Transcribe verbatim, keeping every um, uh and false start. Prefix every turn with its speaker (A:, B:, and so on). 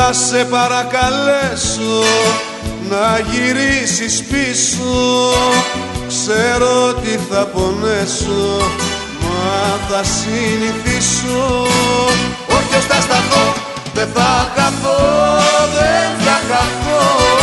A: Θα σε παρακαλέσω να γυρίσεις πίσω. Ξέρω ότι θα πονέσω, μα θα συνηθίσω. Όχι ως θα σταθώ, δεν θα χαθώ, δεν θα χαθώ.